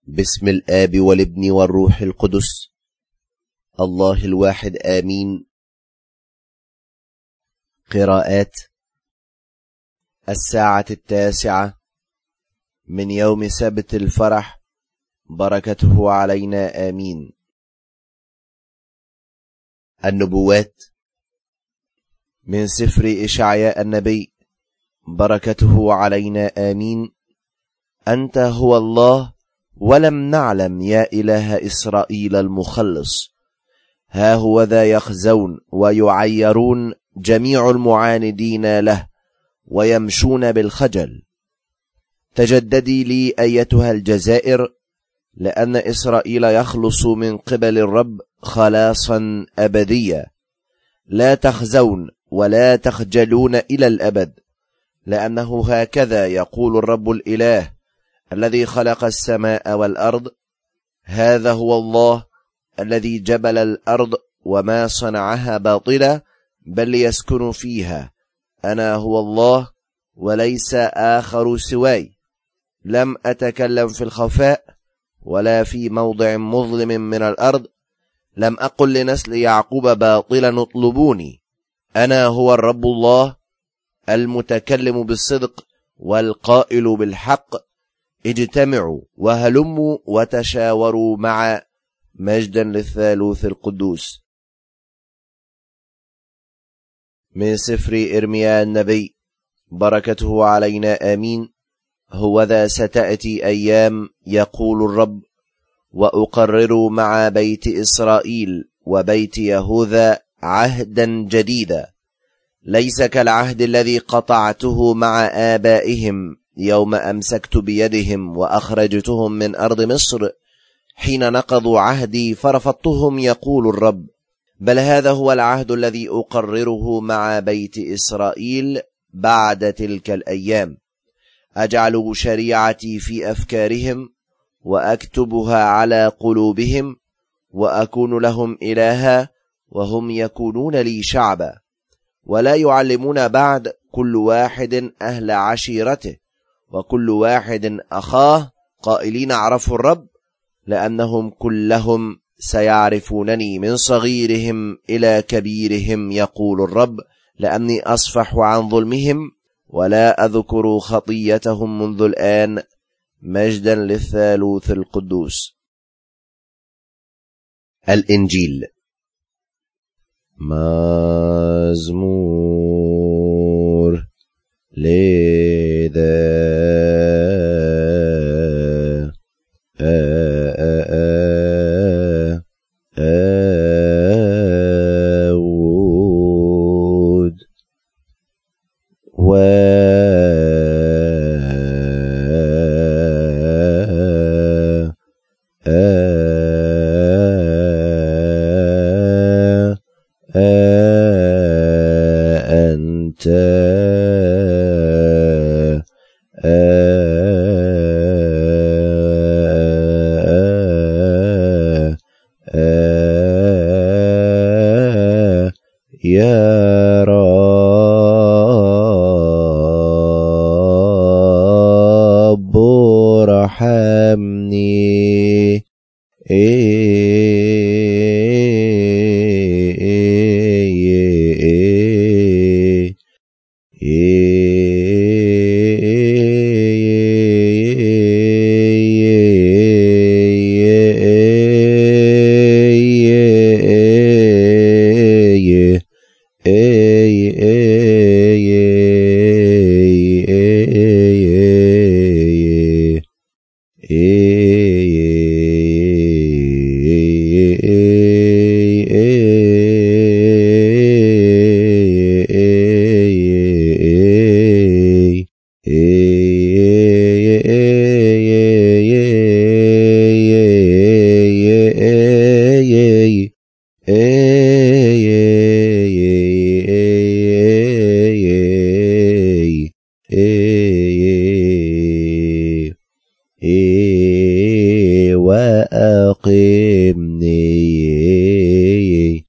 باسم الآب والابن والروح القدس الله الواحد آمين. قراءات الساعة 9 من يوم سبت الفرح، بركته علينا آمين. النبوات من سفر إشعياء النبي، بركته علينا آمين. أنت هو الله ولم نعلم يا إله إسرائيل المخلص. ها هو ذا يخزون ويعيرون جميع المعاندين له ويمشون بالخجل. تجددي لي أيتها الجزائر، لأن إسرائيل يخلص من قبل الرب خلاصا أبديا. لا تخزون ولا تخجلون إلى الأبد، لأنه هكذا يقول الرب الإله الذي خلق السماء والأرض. هذا هو الله الذي جبل الأرض وما صنعها باطلة، بل يسكن فيها. أنا هو الله وليس آخر سواي. لم أتكلم في الخفاء ولا في موضع مظلم من الأرض. لم أقل لنسل يعقوب باطلا اطلبوني. أنا هو الرب الله المتكلم بالصدق والقائل بالحق. اجتمعوا وهلموا وتشاوروا معا، مجدا للثالوث القدوس. من سفر إرميا النبي، بركته علينا آمين. هوذا ستأتي أيام يقول الرب، وأقرر مع بيت إسرائيل وبيت يهوذا عهدا جديدا، ليس كالعهد الذي قطعته مع آبائهم يوم أمسكت بيدهم وأخرجتهم من أرض مصر، حين نقضوا عهدي فرفضتهم يقول الرب. بل هذا هو العهد الذي أقرره مع بيت إسرائيل بعد تلك الأيام. أجعل شريعتي في أفكارهم وأكتبها على قلوبهم، وأكون لهم إلها وهم يكونون لي شعبا. ولا يعلمون بعد كل واحد أهل عشيرته وكل واحد أخاه قائلين اعرفوا الرب، لأنهم كلهم سيعرفونني من صغيرهم إلى كبيرهم يقول الرب، لأني أصفح عن ظلمهم ولا أذكر خطيتهم منذ الآن، مجدا للثالوث القدوس. الإنجيل. مزمور داود أنت يا رب ارحمني. وأقمني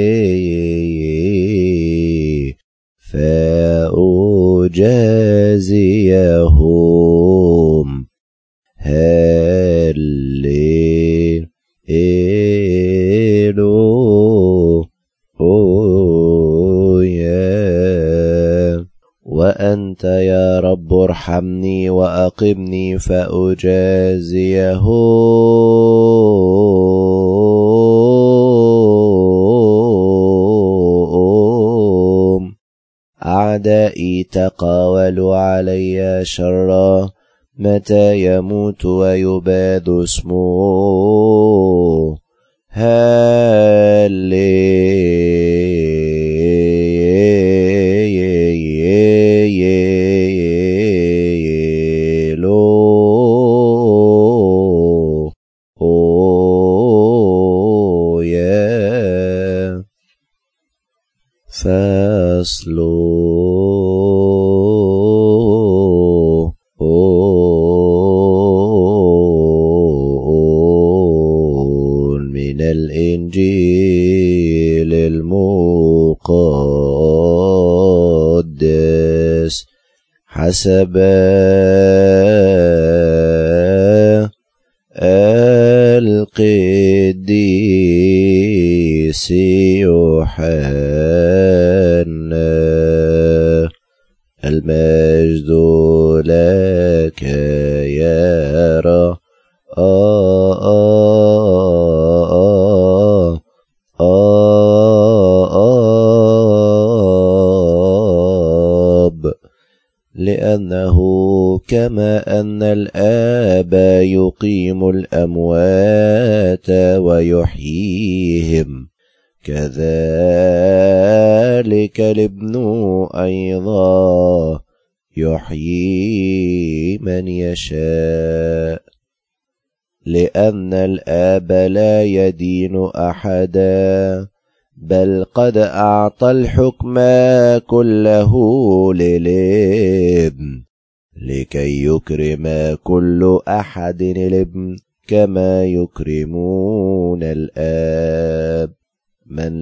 فأجازيهم هللويا. وأنت يا رب ارحمني وأقمني فأجازيهم. أعدائي تقاولوا علي شرا، متى يموت ويباد اسمه. فصل من الإنجيل المقدس حسب القديس يوحنا. المجد لك يا رب لأنه كما أن الآب يقيم الأموات ويحييهم، كذلك الابن أيضا يحيي من يشاء. لأن الآب لا يدين أحدا، بل قد أعطى الحكم كله للابن، لكي يكرم كل أحد الابن كما يكرمون الآب. من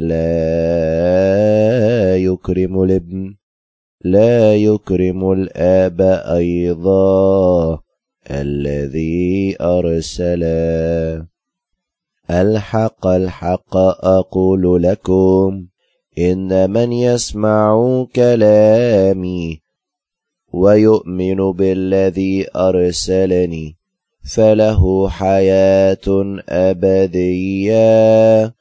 لا يكرم الابن لا يكرم الآب أيضا الذي أرسله. الحق الحق أقول لكم، إن من يسمع كلامي ويؤمن بالذي أرسلني فله حياة أبدية،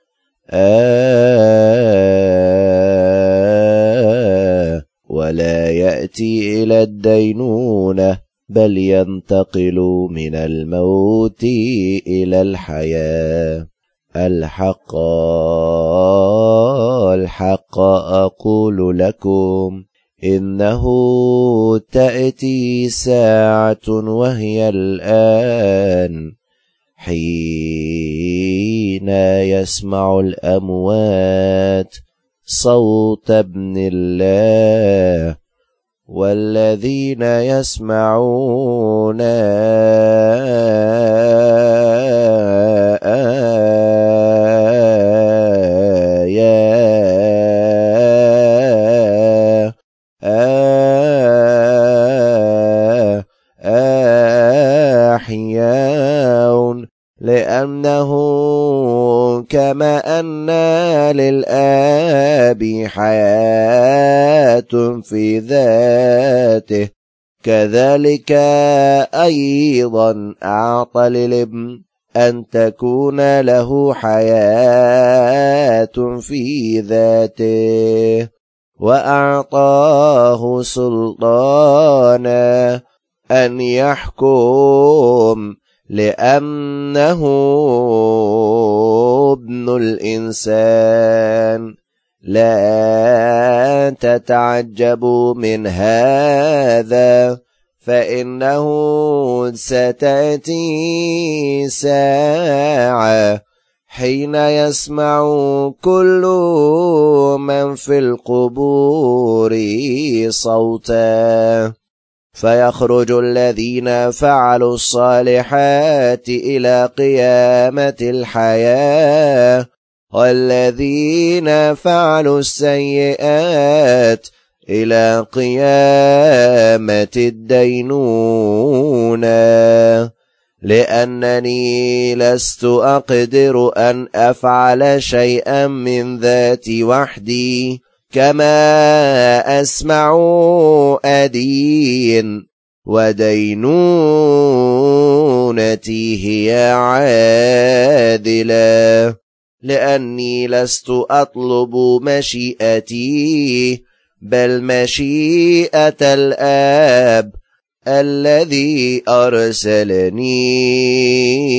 ولا يأتي إلى الدينونة، بل ينتقل من الموت إلى الحياة. الحق الحق أقول لكم، إنه تأتي ساعة وهي الآن حين يسمع الأموات صوت ابن الله، والذين يسمعون أحياء، لأنه كما أن للآب حياة في ذاته، كذلك أيضا أعطى للابن أن تكون له حياة في ذاته، وأعطاه سلطانا أن يحكم، لأنه ابن الإنسان. لا تتعجبوا من هذا، فإنه ستأتي ساعة حين يسمع كل من في القبور صوتا، فيخرج الذين فعلوا الصالحات إلى قيامة الحياة، والذين فعلوا السيئات إلى قيامة الدينونة، لأنني لست أقدر أن أفعل شيئا من ذاتي وحدي، كما أسمع أدين، ودينونتي هي عادلة، لأني لست أطلب مشيئتي بل مشيئة الآب الذي أرسلني.